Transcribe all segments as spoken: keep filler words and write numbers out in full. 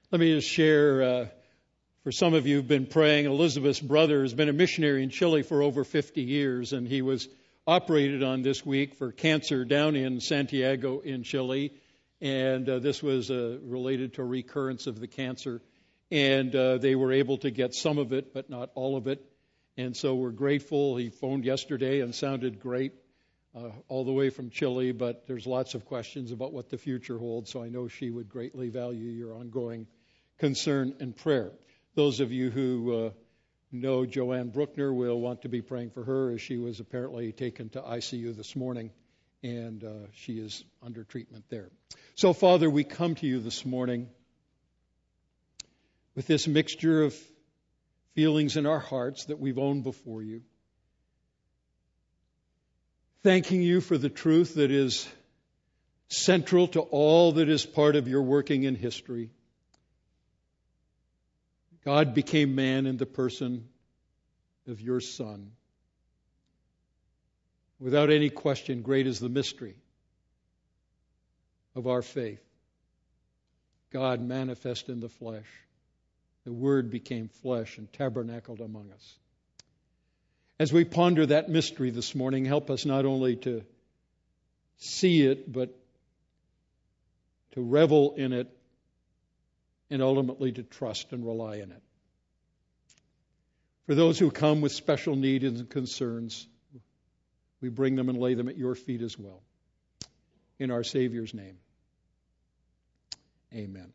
Let me just share, uh, for some of you who've been praying, Elizabeth's brother has been a missionary in Chile for over fifty years, and he was operated on this week for cancer down in Santiago in Chile, and uh, this was uh, related to a recurrence of the cancer, and uh, they were able to get some of it, but not all of it, and so we're grateful. He phoned yesterday and sounded great uh, all the way from Chile, but there's lots of questions about what the future holds, so I know she would greatly value your ongoing concern and prayer. Those of you who uh, know Joanne Bruckner will want to be praying for her, as she was apparently taken to I C U this morning, and uh, she is under treatment there. So, Father, we come to you this morning with this mixture of feelings in our hearts that we've owned before you, thanking you for the truth that is central to all that is part of your working in history. God became man in the person of your Son. Without any question, great is the mystery of our faith. God manifest in the flesh. The Word became flesh and tabernacled among us. As we ponder that mystery this morning, help us not only to see it, but to revel in it, and ultimately to trust and rely in it. For those who come with special needs and concerns, we bring them and lay them at your feet as well. In our Savior's name, amen.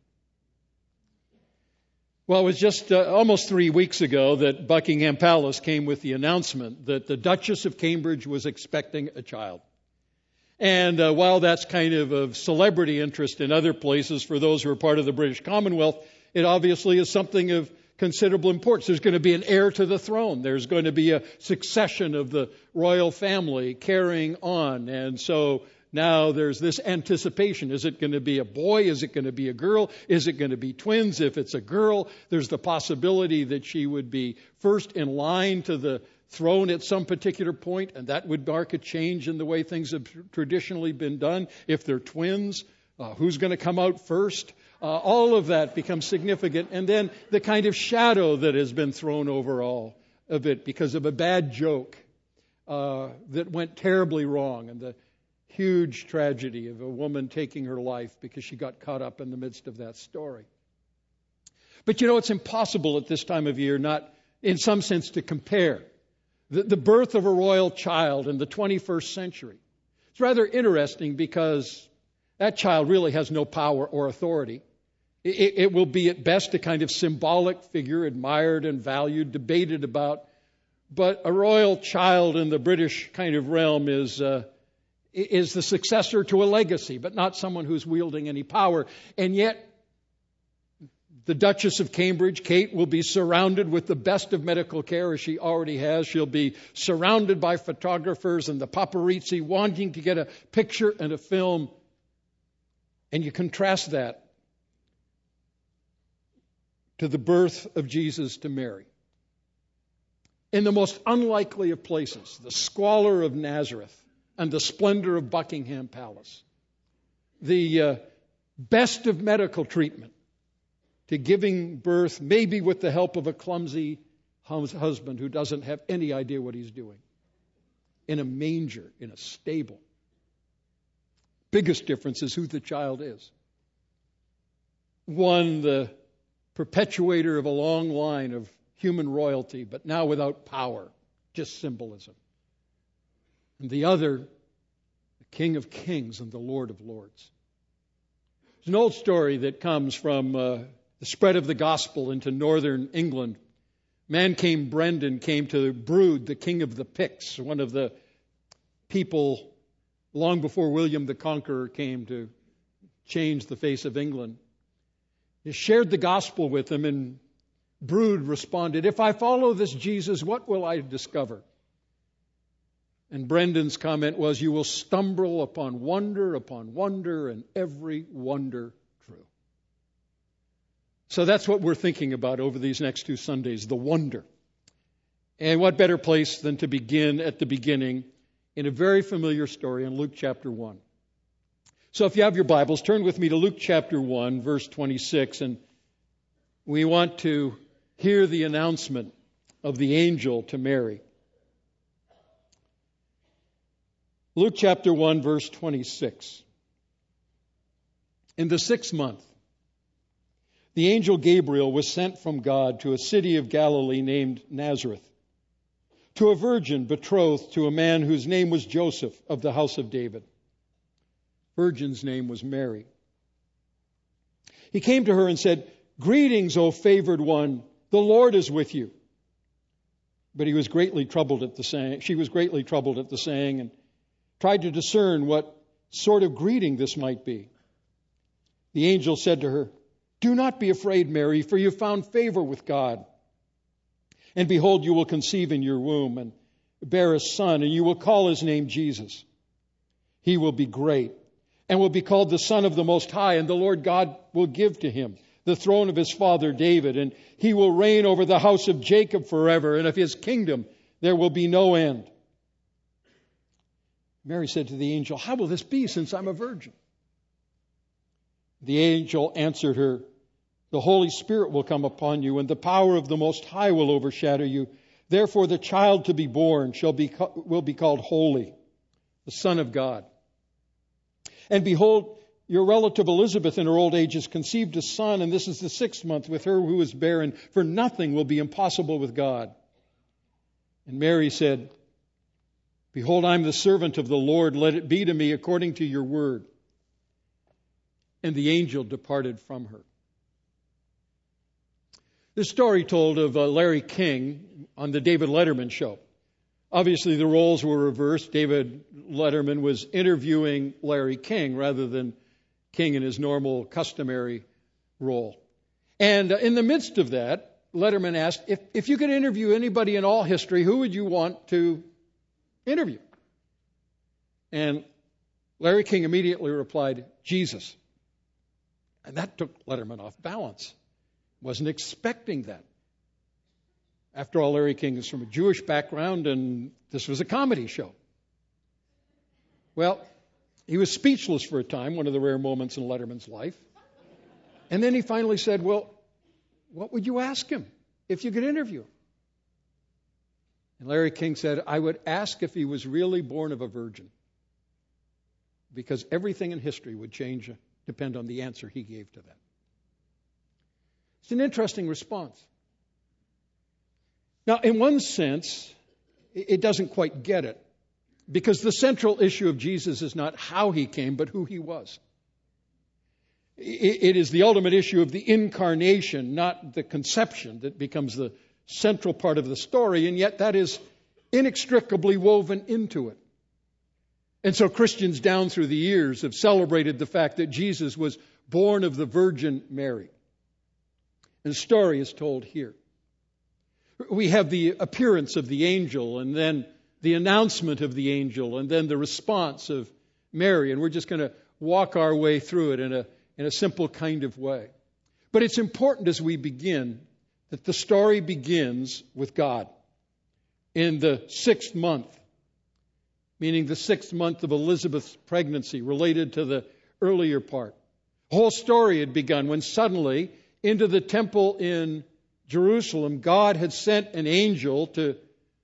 Well, it was just uh, almost three weeks ago that Buckingham Palace came with the announcement that the Duchess of Cambridge was expecting a child. And uh, while that's kind of of celebrity interest in other places for those who are part of the British Commonwealth, it obviously is something of considerable importance. There's going to be an heir to the throne. There's going to be a succession of the royal family carrying on. And so now there's this anticipation. Is it going to be a boy? Is it going to be a girl? Is it going to be twins? If it's a girl, there's the possibility that she would be first in line to the throne at some particular point, and that would mark a change in the way things have traditionally been done. If they're twins, uh, who's going to come out first? Uh, all of that becomes significant. And then the kind of shadow that has been thrown over all of it because of a bad joke uh, that went terribly wrong, and the huge tragedy of a woman taking her life because she got caught up in the midst of that story. But you know, it's impossible at this time of year not, in some sense, to compare the, the birth of a royal child in the twenty-first century. It's rather interesting because that child really has no power or authority. It, it will be at best a kind of symbolic figure, admired and valued, debated about. But a royal child in the British kind of realm is uh, is the successor to a legacy, but not someone who's wielding any power. And yet, the Duchess of Cambridge, Kate, will be surrounded with the best of medical care, as she already has. She'll be surrounded by photographers and the paparazzi wanting to get a picture and a film. And you contrast that to the birth of Jesus to Mary. In the most unlikely of places, the squalor of Nazareth and the splendor of Buckingham Palace, the uh, best of medical treatment, to giving birth, maybe with the help of a clumsy husband who doesn't have any idea what he's doing, in a manger, in a stable. Biggest difference is who the child is. One, the perpetuator of a long line of human royalty, but now without power, just symbolism. And the other, the King of Kings and the Lord of Lords. There's an old story that comes from uh, the spread of the gospel into northern England. A man named Brendan came to Brude, the king of the Picts, one of the people long before William the Conqueror came to change the face of England. He shared the gospel with him, and Brude responded, "If I follow this Jesus, what will I discover?" And Brendan's comment was, "You will stumble upon wonder upon wonder, and every wonder true." So that's what we're thinking about over these next two Sundays, the wonder. And what better place than to begin at the beginning in a very familiar story in Luke chapter one. So if you have your Bibles, turn with me to Luke chapter one, verse twenty-six. And we want to hear the announcement of the angel to Mary. Luke chapter one, verse twenty-six. In the sixth month, the angel Gabriel was sent from God to a city of Galilee named Nazareth, to a virgin betrothed to a man whose name was Joseph of the house of David. Virgin's name was Mary. He came to her and said, "Greetings, O favored one, the Lord is with you." But he was greatly troubled at the saying. She was greatly troubled at the saying and tried to discern what sort of greeting this might be. The angel said to her, "Do not be afraid, Mary, for you have found favor with God. And behold, you will conceive in your womb and bear a son, and you will call his name Jesus. He will be great and will be called the Son of the Most High, and the Lord God will give to him the throne of his father David, and he will reign over the house of Jacob forever, and of his kingdom there will be no end." Mary said to the angel, "How will this be, since I'm a virgin?" The angel answered her, "The Holy Spirit will come upon you, and the power of the Most High will overshadow you. Therefore the child to be born shall be will be called Holy, the Son of God. And behold, your relative Elizabeth in her old age has conceived a son, and this is the sixth month with her who is barren, for nothing will be impossible with God." And Mary said, "Behold, I am the servant of the Lord. Let it be to me according to your word." And the angel departed from her. This story told of uh, Larry King on the David Letterman show. Obviously, the roles were reversed. David Letterman was interviewing Larry King rather than King in his normal, customary role. And uh, in the midst of that, Letterman asked, if, if you could interview anybody in all history, who would you want to interview? And Larry King immediately replied, "Jesus." And that took Letterman off balance. Wasn't expecting that. After all, Larry King is from a Jewish background, and this was a comedy show. Well, he was speechless for a time, one of the rare moments in Letterman's life. And then he finally said, "Well, what would you ask him if you could interview him?" And Larry King said, "I would ask if he was really born of a virgin, because everything in history would change, depend on the answer he gave to that." It's an interesting response. Now, in one sense, it doesn't quite get it, because the central issue of Jesus is not how he came, but who he was. It is the ultimate issue of the incarnation, not the conception, that becomes the central part of the story, and yet that is inextricably woven into it. And so Christians down through the years have celebrated the fact that Jesus was born of the Virgin Mary. And the story is told here. We have the appearance of the angel, and then the announcement of the angel, and then the response of Mary. And we're just going to walk our way through it in a, in a simple kind of way. But it's important as we begin that the story begins with God in the sixth month, meaning the sixth month of Elizabeth's pregnancy, related to the earlier part. The whole story had begun when suddenly, into the temple in Jerusalem, God had sent an angel to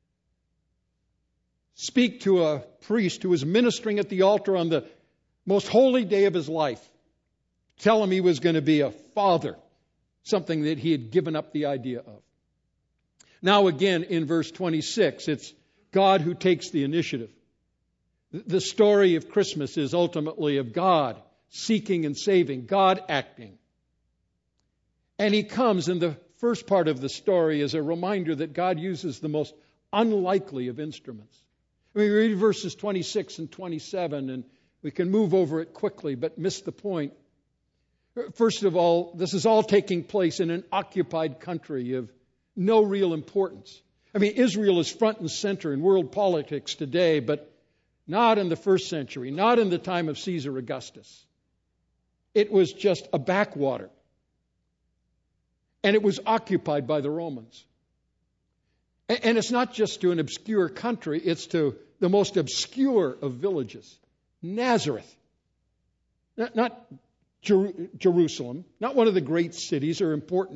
speak to a priest who was ministering at the altar on the most holy day of his life. Tell him he was going to be a father, something that he had given up the idea of. Now again, in verse twenty-six, it's God who takes the initiative. The story of Christmas is ultimately of God seeking and saving, God acting. And he comes in the first part of the story as a reminder that God uses the most unlikely of instruments. I mean, we read verses twenty-six and twenty-seven, and we can move over it quickly, but miss the point. First of all, this is all taking place in an occupied country of no real importance. I mean, Israel is front and center in world politics today, but not in the first century, not in the time of Caesar Augustus. It was just a backwater. And it was occupied by the Romans. And it's not just to an obscure country, it's to the most obscure of villages, Nazareth. Not, not Jer- Jerusalem, not one of the great cities or important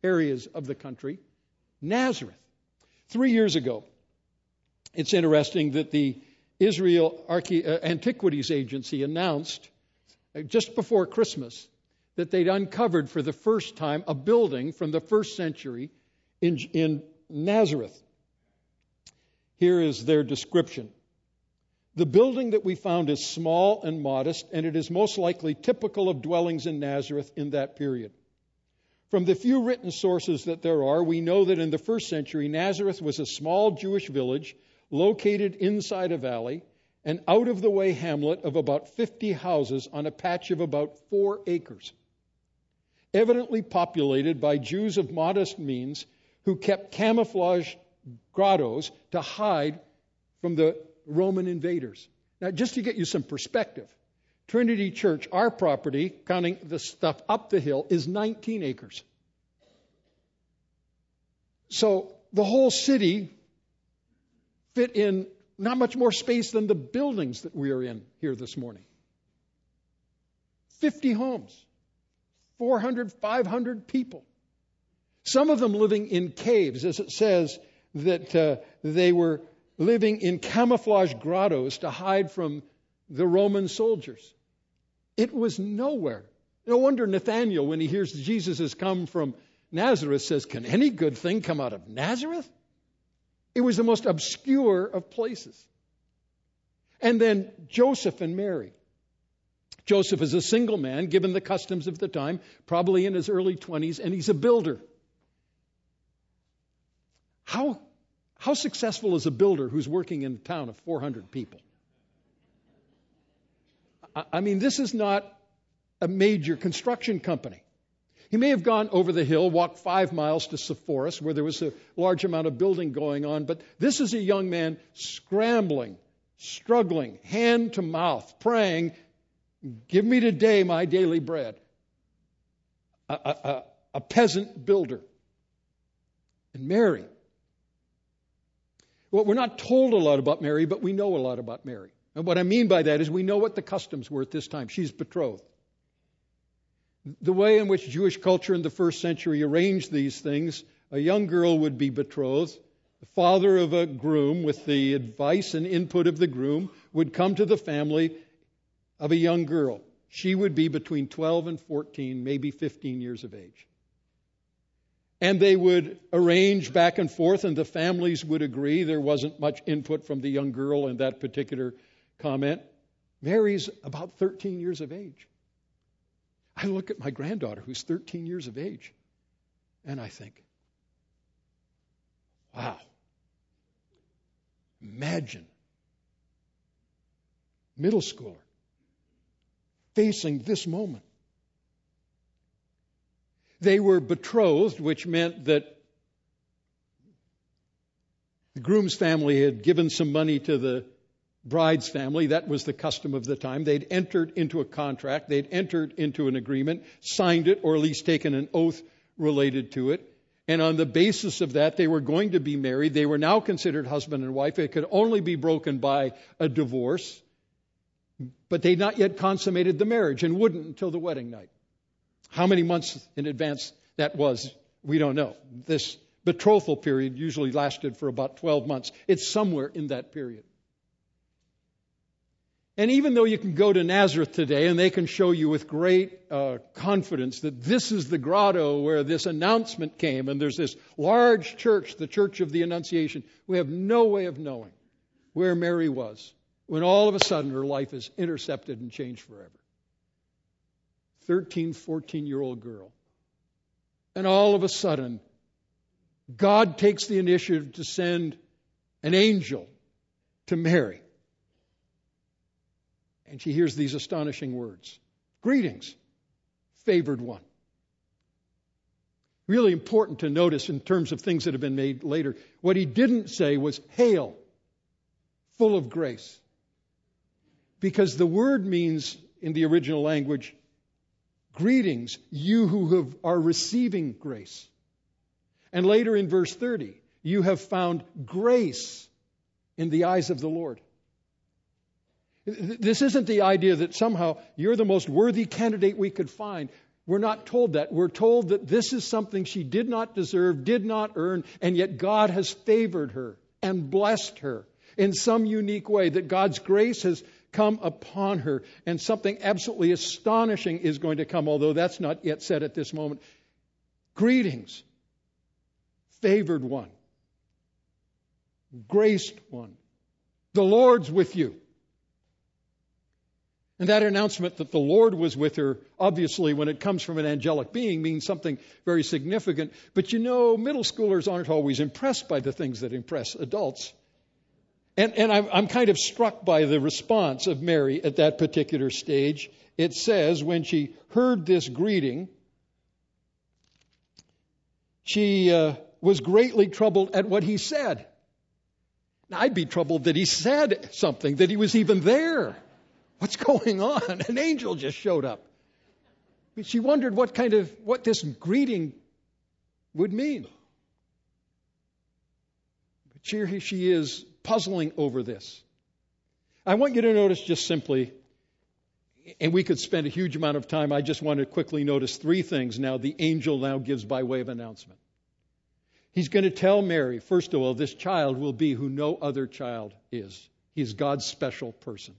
areas of the country, Nazareth. Three years ago, it's interesting that the Israel Archae- uh, Antiquities Agency announced uh, just before Christmas that they'd uncovered for the first time a building from the first century in, in Nazareth. Here is their description. The building that we found is small and modest, and it is most likely typical of dwellings in Nazareth in that period. From the few written sources that there are, we know that in the first century, Nazareth was a small Jewish village located inside a valley, an out-of-the-way hamlet of about fifty houses on a patch of about four acres, evidently populated by Jews of modest means who kept camouflage grottos to hide from the Roman invaders. Now, just to get you some perspective, Trinity Church, our property, counting the stuff up the hill, is nineteen acres. So the whole city fit in not much more space than the buildings that we are in here this morning. fifty homes, four hundred, five hundred people. Some of them living in caves, as it says that uh, they were living in camouflage grottos to hide from the Roman soldiers. It was nowhere. No wonder Nathanael, when he hears Jesus has come from Nazareth, says, "Can any good thing come out of Nazareth?" It was the most obscure of places. And then Joseph and Mary. Joseph is a single man, given the customs of the time, probably in his early twenties, and he's a builder. How How successful is a builder who's working in a town of four hundred people? I mean, this is not a major construction company. He may have gone over the hill, walked five miles to Sepphoris, where there was a large amount of building going on, but this is a young man scrambling, struggling, hand to mouth, praying, "Give me today my daily bread." A, a, a peasant builder. And Mary. Well, we're not told a lot about Mary, but we know a lot about Mary. And what I mean by that is we know what the customs were at this time. She's betrothed. The way in which Jewish culture in the first century arranged these things, a young girl would be betrothed. The father of a groom, with the advice and input of the groom, would come to the family of a young girl. She would be between twelve and fourteen, maybe fifteen years of age. And they would arrange back and forth, and the families would agree. There wasn't much input from the young girl in that particular comment. Mary's about thirteen years of age. I look at my granddaughter, who's thirteen years of age, and I think, wow, imagine middle schooler facing this moment. They were betrothed, which meant that the groom's family had given some money to the bride's family. That was the custom of the time. They'd entered into a contract. They'd entered into an agreement, signed it, or at least taken an oath related to it. And on the basis of that, they were going to be married. They were now considered husband and wife. It could only be broken by a divorce. But they'd not yet consummated the marriage and wouldn't until the wedding night. How many months in advance that was, we don't know. This betrothal period usually lasted for about twelve months. It's somewhere in that period. And even though you can go to Nazareth today and they can show you with great uh, confidence that this is the grotto where this announcement came and there's this large church, the Church of the Annunciation, we have no way of knowing where Mary was when all of a sudden her life is intercepted and changed forever. thirteen, fourteen-year-old girl. And all of a sudden, God takes the initiative to send an angel to Mary. And she hears these astonishing words. Greetings, favored one. Really important to notice in terms of things that have been made later. What he didn't say was, hail, full of grace. Because the word means, in the original language, greetings, you who have, are receiving grace. And later in verse thirty, you have found grace in the eyes of the Lord. This isn't the idea that somehow you're the most worthy candidate we could find. We're not told that. We're told that this is something she did not deserve, did not earn, and yet God has favored her and blessed her in some unique way, that God's grace has come upon her, and something absolutely astonishing is going to come, although that's not yet said at this moment. Greetings, favored one, graced one. The Lord's with you. And that announcement that the Lord was with her, obviously, when it comes from an angelic being, means something very significant. But you know, middle schoolers aren't always impressed by the things that impress adults. And, and I'm, I'm kind of struck by the response of Mary at that particular stage. It says, when she heard this greeting, she uh, was greatly troubled at what he said. Now, I'd be troubled that he said something, that he was even there. What's going on? An angel just showed up. But she wondered what kind of, what this greeting would mean. But here she is puzzling over this. I want you to notice just simply, and we could spend a huge amount of time, I just want to quickly notice three things now the angel now gives by way of announcement. He's going to tell Mary, first of all, this child will be who no other child is. He's God's special person.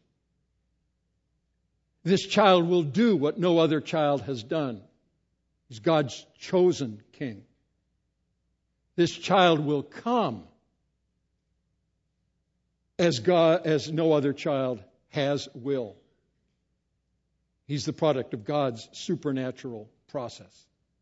This child will do what no other child has done. He's God's chosen king. This child will come as God, as no other child has will. He's the product of God's supernatural process.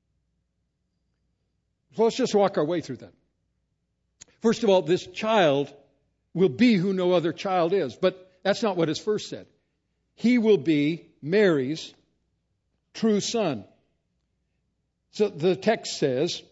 So let's just walk our way through that. First of all, this child will be who no other child is. But that's not what is first said. He will be Mary's true son. So the text says,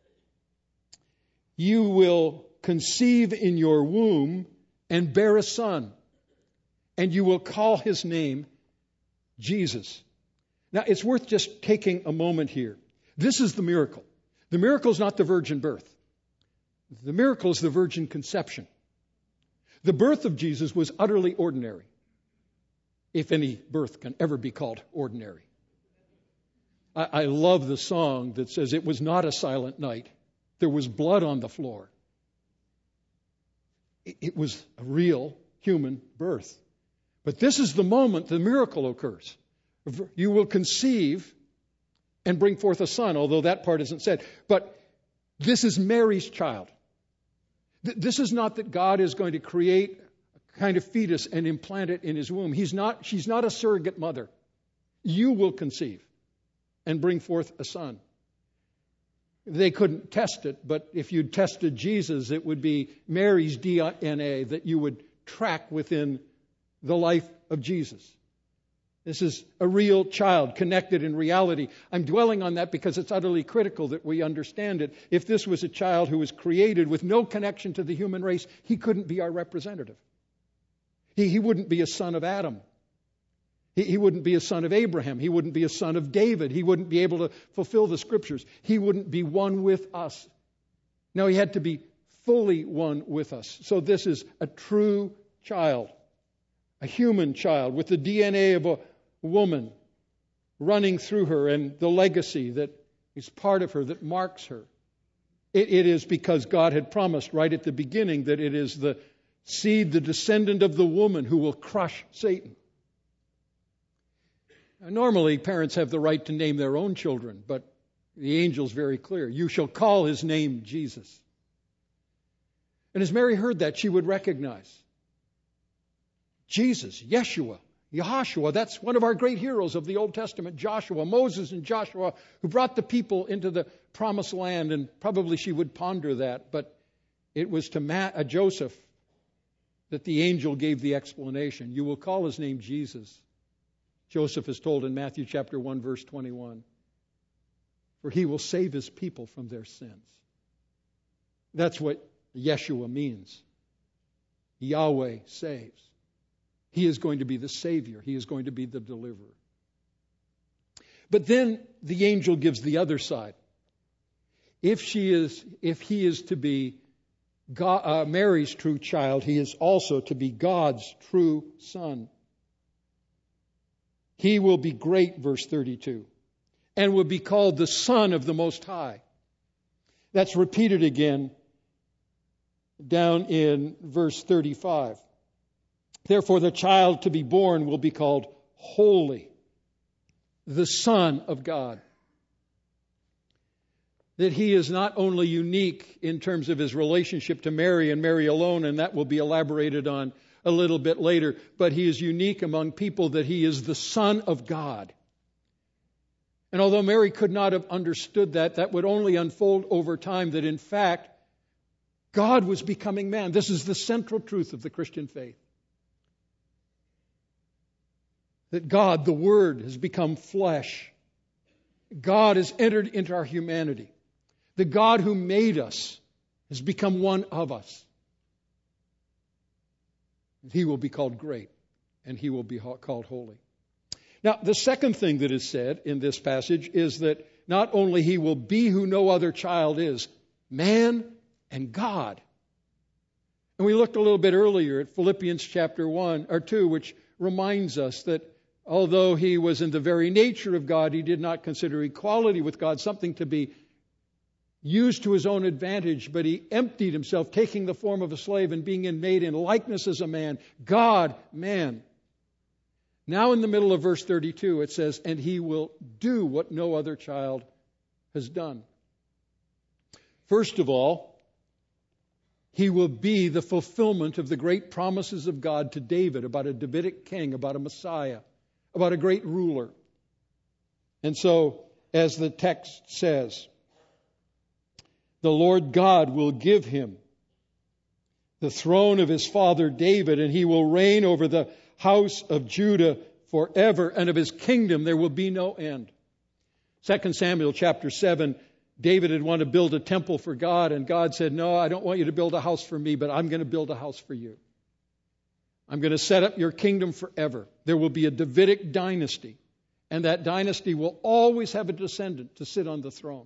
you will conceive in your womb and bear a son, and you will call his name Jesus. Now, it's worth just taking a moment here. This is the miracle. The miracle is not the virgin birth. The miracle is the virgin conception. The birth of Jesus was utterly ordinary, if any birth can ever be called ordinary. I, I love the song that says, it was not a silent night. There was blood on the floor. It, it was a real human birth. But this is the moment the miracle occurs. You will conceive and bring forth a son, although that part isn't said. But this is Mary's child. Th- this is not that God is going to create a kind of fetus and implant it in his womb. He's not, she's not a surrogate mother. You will conceive and bring forth a son. They couldn't test it, but if you tested Jesus, it would be Mary's D N A that you would track within the life of Jesus. This is a real child connected in reality. I'm dwelling on that because it's utterly critical that we understand it. If this was a child who was created with no connection to the human race, he couldn't be our representative. He, he wouldn't be a son of Adam. He, he wouldn't be a son of Abraham. He wouldn't be a son of David. He wouldn't be able to fulfill the scriptures. He wouldn't be one with us. No, he had to be fully one with us. So this is a true child, a human child with the D N A of a woman running through her and the legacy that is part of her, that marks her. It, it is because God had promised right at the beginning that it is the seed, the descendant of the woman who will crush Satan. Now, normally, parents have the right to name their own children, but the angel's very clear. You shall call his name Jesus. And as Mary heard that, she would recognize Jesus, Yeshua, Yahushua. That's one of our great heroes of the Old Testament, Joshua, Moses and Joshua, who brought the people into the promised land. And probably she would ponder that. But it was to Ma- uh, Joseph that the angel gave the explanation. You will call his name Jesus. Joseph is told in Matthew chapter one, verse twenty-one, for he will save his people from their sins. That's what Yeshua means. Yahweh saves. He is going to be the Savior. He is going to be the deliverer. But then the angel gives the other side. If she is, if he is to be God, uh, Mary's true child, he is also to be God's true son. He will be great, verse thirty-two, and will be called the Son of the Most High. That's repeated again down in verse thirty-five. Therefore, the child to be born will be called Holy, the Son of God. That he is not only unique in terms of his relationship to Mary and Mary alone, and that will be elaborated on a little bit later, but he is unique among people that he is the Son of God. And although Mary could not have understood that, that would only unfold over time, that in fact, God was becoming man. This is the central truth of the Christian faith. That God, the Word, has become flesh. God has entered into our humanity. The God who made us has become one of us. He will be called great, and he will be called holy. Now, the second thing that is said in this passage is that not only he will be who no other child is, man and God. And we looked a little bit earlier at Philippians chapter one or two, which reminds us that although he was in the very nature of God, he did not consider equality with God something to be used to his own advantage, but he emptied himself, taking the form of a slave and being made in likeness as a man. God, man. Now in the middle of verse thirty-two, it says, and he will do what no other child has done. First of all, he will be the fulfillment of the great promises of God to David about a Davidic king, about a Messiah, about a great ruler. And so, as the text says, the Lord God will give him the throne of his father David, and he will reign over the house of Judah forever, and of his kingdom there will be no end. Second Samuel chapter seven, David had wanted to build a temple for God, and God said, no, I don't want you to build a house for me, but I'm going to build a house for you. I'm going to set up your kingdom forever. There will be a Davidic dynasty, and that dynasty will always have a descendant to sit on the throne.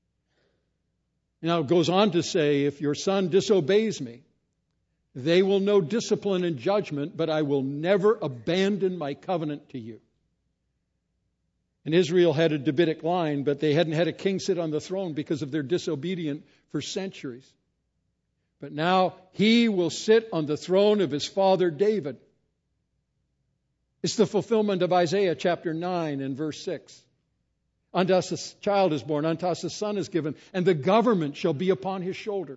Now it goes on to say, if your son disobeys me, they will know discipline and judgment, but I will never abandon my covenant to you. And Israel had a Davidic line, but they hadn't had a king sit on the throne because of their disobedience for centuries. But now he will sit on the throne of his father David. It's the fulfillment of Isaiah chapter nine and verse six. Unto us a child is born, unto us a son is given, and the government shall be upon his shoulder.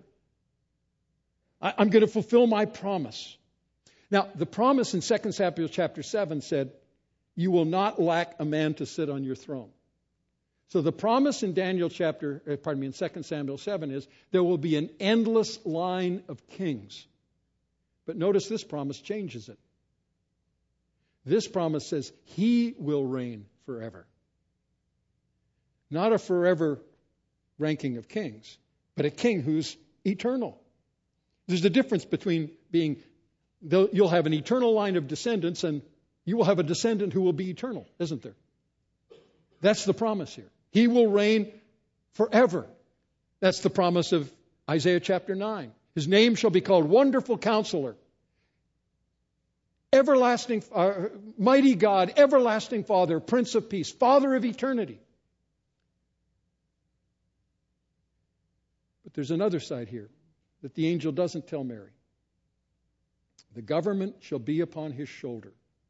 I, I'm going to fulfill my promise. Now, the promise in Second Samuel chapter seven said, you will not lack a man to sit on your throne. So the promise in Daniel chapter, uh, pardon me, in Second Samuel seven is there will be an endless line of kings. But notice this promise changes it. This promise says he will reign forever. Not a forever ranking of kings, but a king who's eternal. There's a difference between being, you'll have an eternal line of descendants and you will have a descendant who will be eternal, isn't there? That's the promise here. He will reign forever. That's the promise of Isaiah chapter nine. His name shall be called Wonderful Counselor, Everlasting, uh, Mighty God, Everlasting Father, Prince of Peace, Father of Eternity. But there's another side here that the angel doesn't tell Mary. The government shall be upon his shoulder.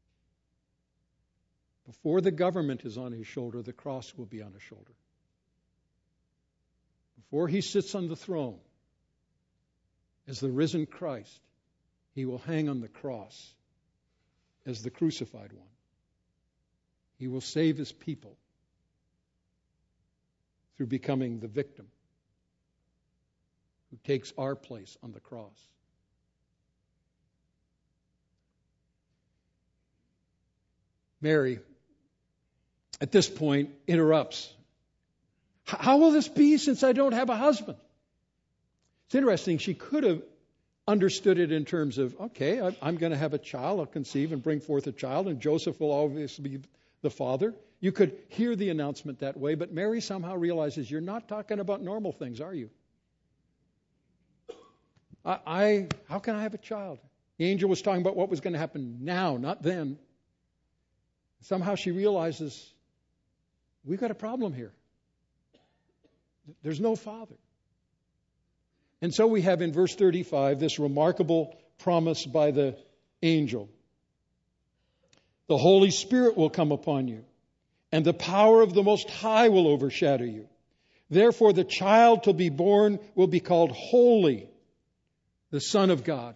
Before the government is on his shoulder, the cross will be on his shoulder. Before he sits on the throne as the risen Christ, he will hang on the cross as the crucified one. He will save his people through becoming the victim who takes our place on the cross. Mary, at this point, interrupts. How will this be since I don't have a husband? It's interesting. She could have understood it in terms of, okay, I'm going to have a child. I'll conceive and bring forth a child, and Joseph will obviously be the father. You could hear the announcement that way, but Mary somehow realizes you're not talking about normal things, are you? I, I how can I have a child? The angel was talking about what was going to happen now, not then. Somehow she realizes we've got a problem here. There's no father. And so we have in verse thirty-five this remarkable promise by the angel. The Holy Spirit will come upon you, and the power of the Most High will overshadow you. Therefore, the child to be born will be called Holy, the Son of God.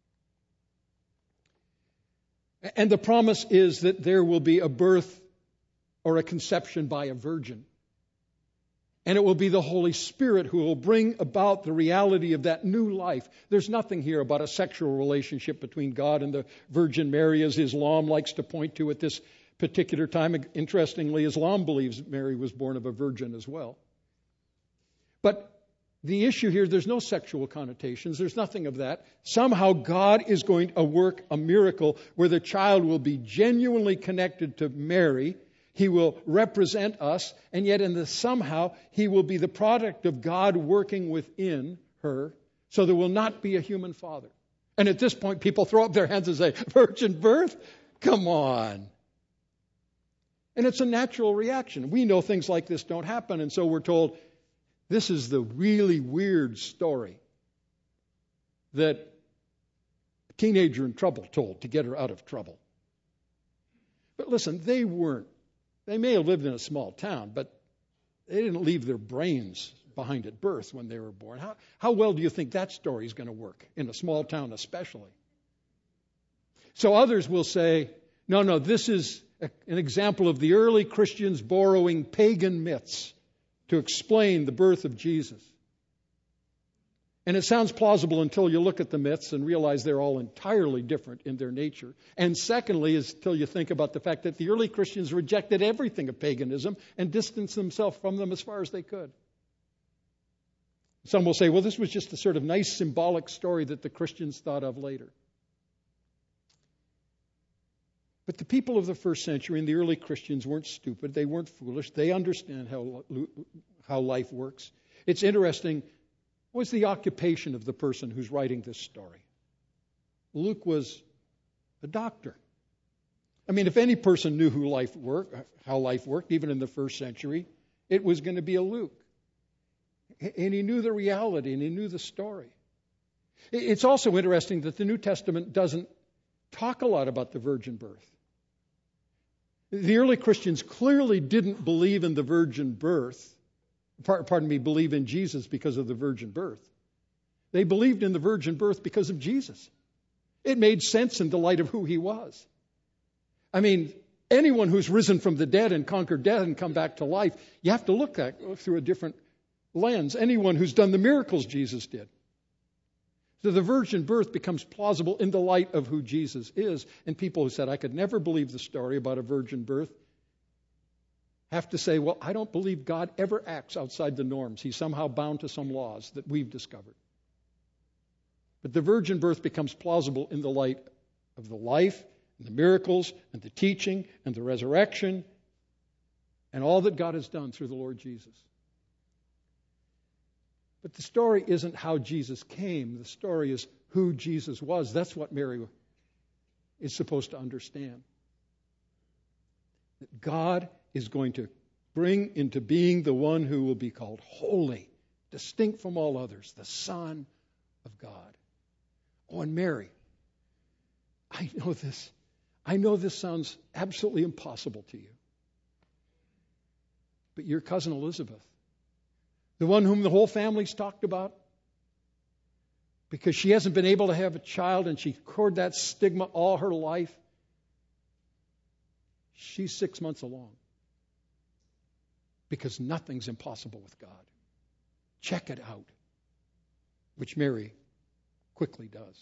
And the promise is that there will be a birth or a conception by a virgin. And it will be the Holy Spirit who will bring about the reality of that new life. There's nothing here about a sexual relationship between God and the Virgin Mary, as Islam likes to point to at this particular time. Interestingly, Islam believes Mary was born of a virgin as well. But the issue here, there's no sexual connotations. There's nothing of that. Somehow God is going to work a miracle where the child will be genuinely connected to Mary. He will represent us, and yet in the somehow he will be the product of God working within her, so there will not be a human father. And at this point, people throw up their hands and say, virgin birth? Come on. And it's a natural reaction. We know things like this don't happen, and so we're told, this is the really weird story that a teenager in trouble told to get her out of trouble. But listen, they weren't. They may have lived in a small town, but they didn't leave their brains behind at birth when they were born. How, how well do you think that story is going to work in a small town especially? So others will say, no, no, this is a, an example of the early Christians borrowing pagan myths to explain the birth of Jesus. And it sounds plausible until you look at the myths and realize they're all entirely different in their nature. And secondly, is until you think about the fact that the early Christians rejected everything of paganism and distanced themselves from them as far as they could. Some will say, well, this was just a sort of nice symbolic story that the Christians thought of later. But the people of the first century and the early Christians weren't stupid. They weren't foolish. They understand how, how life works. It's interesting. What was the occupation of the person who's writing this story? Luke was a doctor. I mean, if any person knew who life worked, how life worked, even in the first century, it was going to be a Luke. And he knew the reality, and he knew the story. It's also interesting that the New Testament doesn't talk a lot about the virgin birth. The early Christians clearly didn't believe in the virgin birth. Pardon me, believe in Jesus because of the virgin birth. They believed in the virgin birth because of Jesus. It made sense in the light of who he was. I mean, anyone who's risen from the dead and conquered death and come back to life, you have to look at through a different lens. Anyone who's done the miracles Jesus did. So the virgin birth becomes plausible in the light of who Jesus is. And people who said, I could never believe the story about a virgin birth, have to say, well, I don't believe God ever acts outside the norms. He's somehow bound to some laws that we've discovered. But the virgin birth becomes plausible in the light of the life and the miracles and the teaching and the resurrection and all that God has done through the Lord Jesus. But the story isn't how Jesus came. The story is who Jesus was. That's what Mary is supposed to understand. That God is going to bring into being the one who will be called holy, distinct from all others, the Son of God. Oh, and Mary, I know this. I know this sounds absolutely impossible to you. But your cousin Elizabeth, the one whom the whole family's talked about, because she hasn't been able to have a child and she carried that stigma all her life, she's six months along. Because nothing's impossible with God. Check it out. Which Mary quickly does.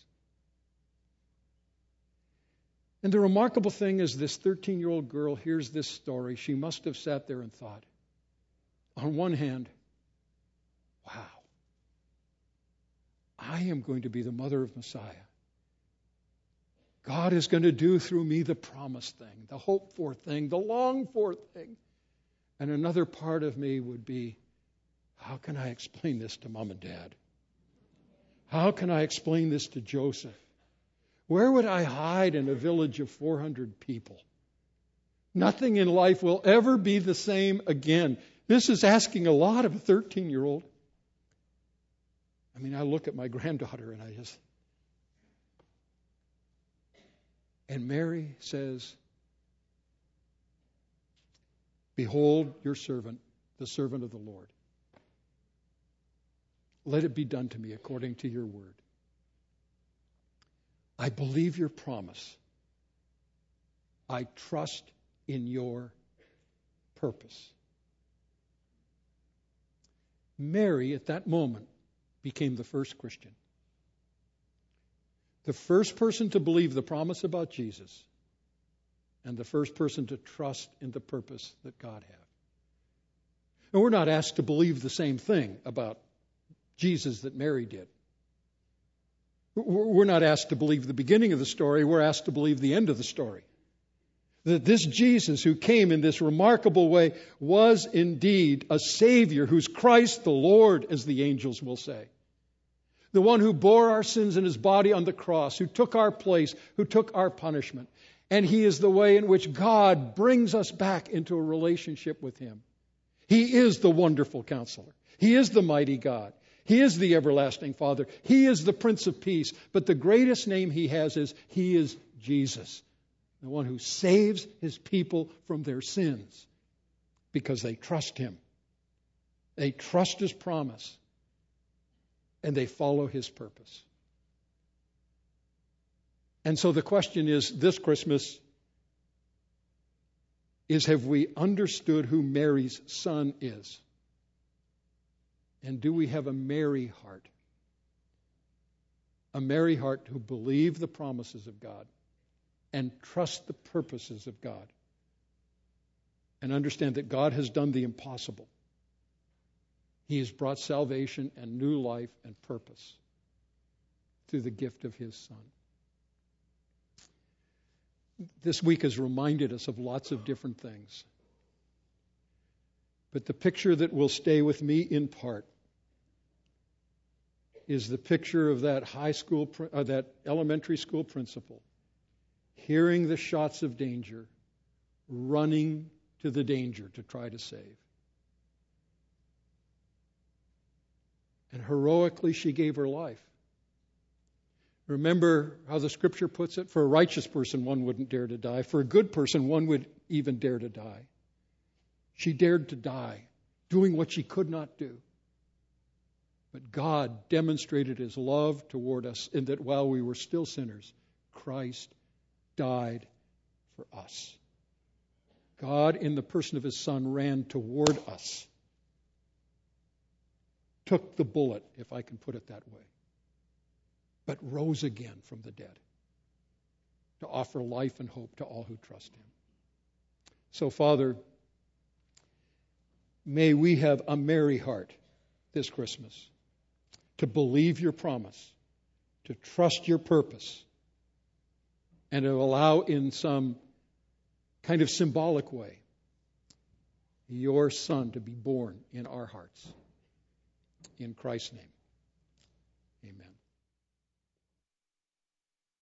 And the remarkable thing is this thirteen-year-old girl hears this story. She must have sat there and thought, on one hand, wow, I am going to be the mother of Messiah. God is going to do through me the promised thing, the hoped-for thing, the longed-for thing. And another part of me would be, how can I explain this to Mom and Dad? How can I explain this to Joseph? Where would I hide in a village of four hundred people? Nothing in life will ever be the same again. This is asking a lot of a thirteen-year-old. I mean, I look at my granddaughter and I just... And Mary says, "Behold your servant, the servant of the Lord. Let it be done to me according to your word. I believe your promise. I trust in your purpose." Mary, at that moment, became the first Christian. The first person to believe the promise about Jesus, and the first person to trust in the purpose that God had. And we're not asked to believe the same thing about Jesus that Mary did. We're not asked to believe the beginning of the story. We're asked to believe the end of the story. That this Jesus who came in this remarkable way was indeed a Savior, who's Christ the Lord, as the angels will say. The one who bore our sins in his body on the cross, who took our place, who took our punishment. And he is the way in which God brings us back into a relationship with him. He is the wonderful counselor. He is the mighty God. He is the everlasting Father. He is the Prince of Peace. But the greatest name he has is, he is Jesus, the one who saves his people from their sins because they trust him. They trust his promise. And they follow his purpose. And so the question is, this Christmas, is have we understood who Mary's son is? And do we have a Mary heart? A Mary heart who believe the promises of God and trust the purposes of God and understand that God has done the impossible. He has brought salvation and new life and purpose through the gift of his Son. This week has reminded us of lots of different things. But the picture that will stay with me in part is the picture of that high school, uh, that elementary school principal, hearing the shots of danger, running to the danger to try to save. And heroically she gave her life. Remember how the scripture puts it? For a righteous person, one wouldn't dare to die. For a good person, one would even dare to die. She dared to die, doing what she could not do. But God demonstrated his love toward us in that while we were still sinners, Christ died for us. God, in the person of his Son, ran toward us. Took the bullet, if I can put it that way, but rose again from the dead to offer life and hope to all who trust him. So, Father, may we have a merry heart this Christmas to believe your promise, to trust your purpose, and to allow in some kind of symbolic way your Son to be born in our hearts. In Christ's name, amen.